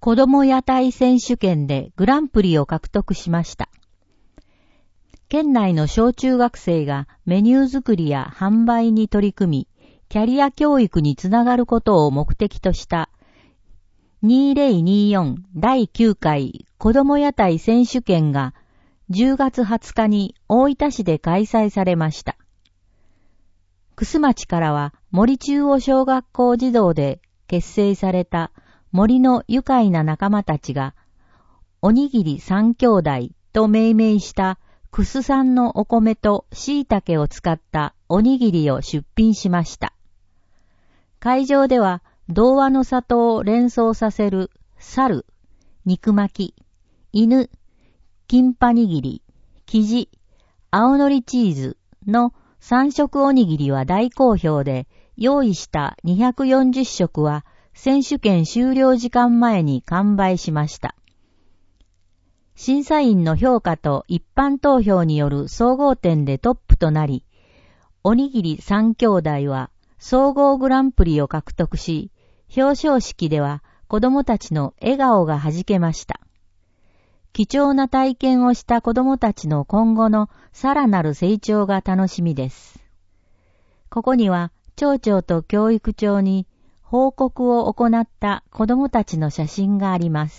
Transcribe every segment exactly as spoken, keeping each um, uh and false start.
子供屋台選手権でグランプリを獲得しました。県内の小中学生がメニュー作りや販売に取り組み、キャリア教育につながることを目的としたにせんにじゅうよんだいきゅうかい子供屋台選手権がじゅうがつはつかに大分市で開催されました。楠町からは森中央小学校児童で結成された森の愉快な仲間たちがおにぎり三兄弟と命名したクス産のお米と椎茸を使ったおにぎりを出品しました。会場では童話の里を連想させる猿、肉巻き、犬、キンパにぎり、生地、青のりチーズのさんしょくおにぎりは大好評で、用意したにひゃくよんじゅっしょくは選手権終了時間前に完売しました。審査員の評価と一般投票による総合点でトップとなり、おにぎり三兄弟は総合グランプリを獲得し、表彰式では子供たちの笑顔がはじけました。貴重な体験をした子供たちの今後のさらなる成長が楽しみです。ここには町長と教育長に報告を行った子供たちの写真があります。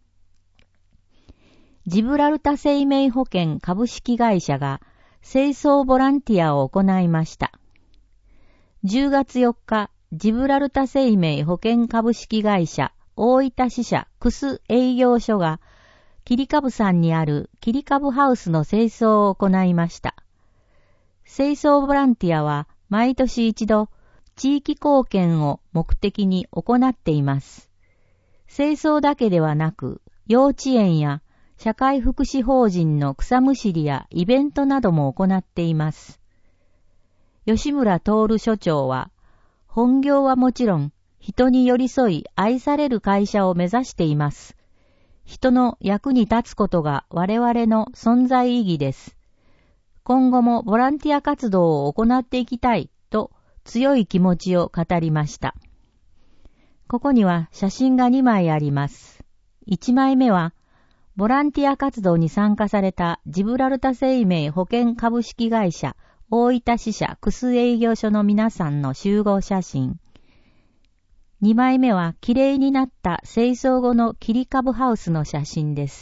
ジブラルタ生命保険株式会社が清掃ボランティアを行いました。じゅうがつよっか、ジブラルタ生命保険株式会社大分支社クス営業所が切り株山にある切り株ハウスの清掃を行いました。清掃ボランティアは毎年一度地域貢献を目的に行っています。清掃だけではなく幼稚園や社会福祉法人の草むしりやイベントなども行っています。吉村徹所長は、本業はもちろん、人に寄り添い愛される会社を目指しています。人の役に立つことが我々の存在意義です。今後もボランティア活動を行っていきたいと強い気持ちを語りました。ここには写真がにまいあります。いちまいめは、ボランティア活動に参加されたジブラルタ生命保険株式会社大分支社クス営業所の皆さんの集合写真。にまいめはきれいになった清掃後の切り株ハウスの写真です。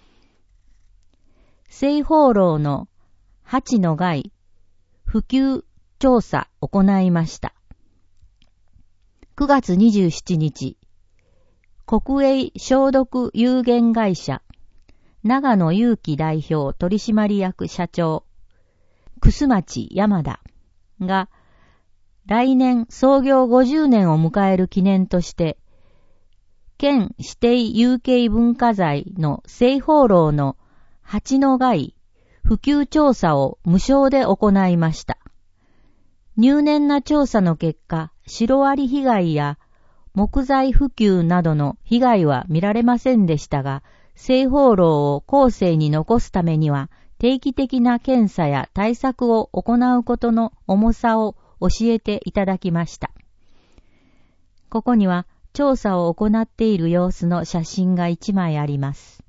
清放浪の蜂の害普及調査を行いました。くがつにじゅうしちにち、国営消毒有限会社長野祐樹代表取締役社長楠町山田が来年創業ごじゅうねんを迎える記念として県指定有形文化財の清放浪の蜂の害普及調査を無償で行いました。入念な調査の結果、シロアリ被害や木材普及などの被害は見られませんでしたが、清放浪を後世に残すためには定期的な検査や対策を行うことの重さを教えていただきました。ここには調査を行っている様子の写真がいちまいあります。